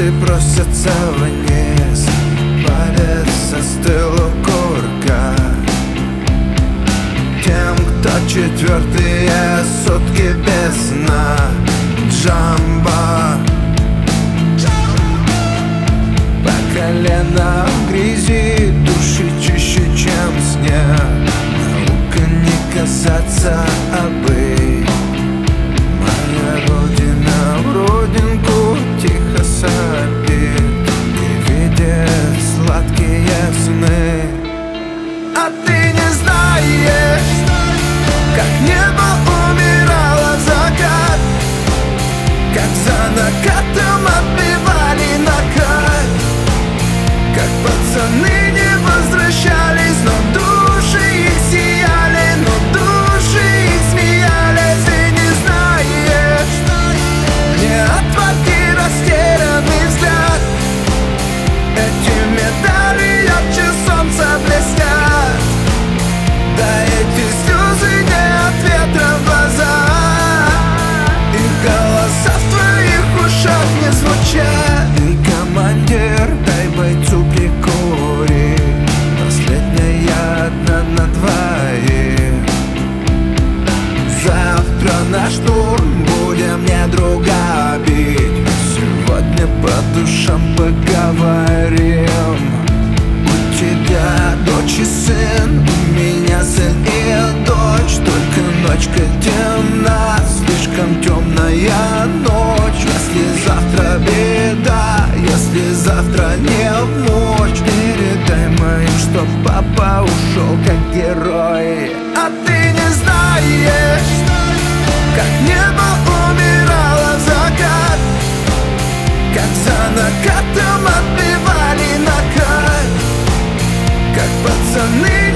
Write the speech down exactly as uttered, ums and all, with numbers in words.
Звезды просятся вниз, палец застыл у курка. Тем, кто четвертые сутки без сна, Джамбо. По колено в грязи, души чище, чем снег. Наука не касаться, а быть. Моя родина в родинку тихо сопит и видит сладкие сны. А ты не знаешь, как небо умирало в закат, как за накатом отбивали накат, как пацаны не возвращались, но души их сияли, но души их смеялись. Ты не знаешь, не отводи растерянный взгляд, эти медали ярче солнца блестят. Да эти слезы не от ветра в глазах, их голоса в твоих ушах не звучат. Ты командир, дай бойцу прикурить, последняя одна на двоих. Завтра на штурм будем не друга бить, сегодня по душам поговорим. У тебя дочь и сын, у меня сын и дочь. Только ночка темна, слишком темная ночь. Если завтра беда, если завтра не в мочь, передай моим, что папа ушел как герой. А ты не знаешь, как небо умирало в закат, как за накатом отбивали накат, как пацаны